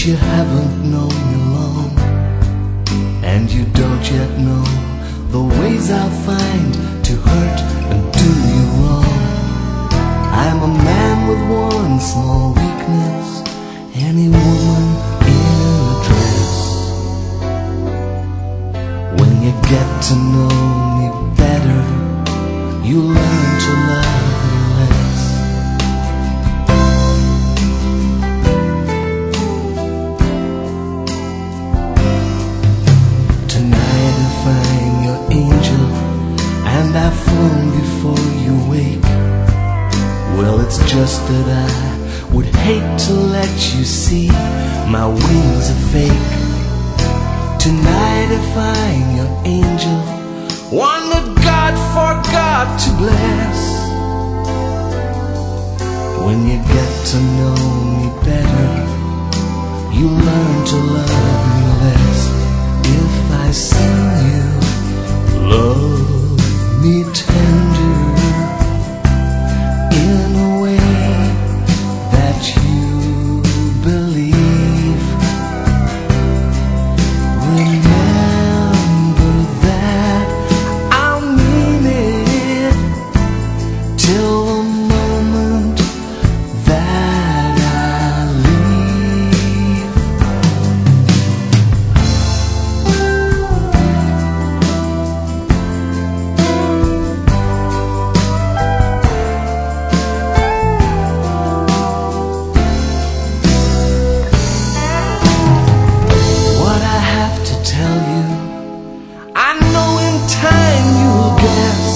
you haven't known me long, and you don't yet know the ways I'll find to hurt and do you wrong. I'm a man with one small weakness, any woman in a dress. When you get to know me better, you learn to love me less. Tonight if I'm your angel and I've flown before you wake, well, it's just that I would hate to let you see my wings are fake. Tonight if I'm your angel, one that God forgot to bless, when you get to know me better, you learn to love me less. If I sing you, love me tender, in a way that you believe, remember that I'll mean it till the moment that I leave. What I have to tell you, I know in time you'll guess.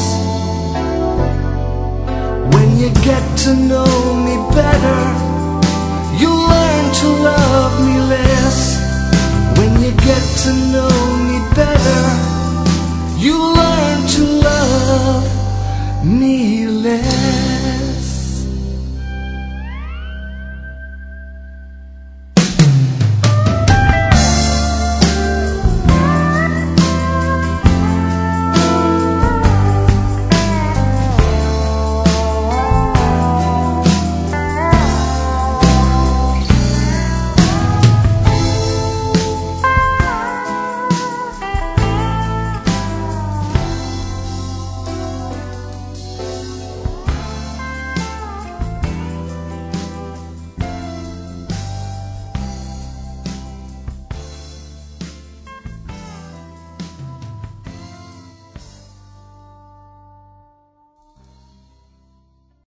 When you get to know me better, you learn to love me less. When you get to know me better, you learn to love me less.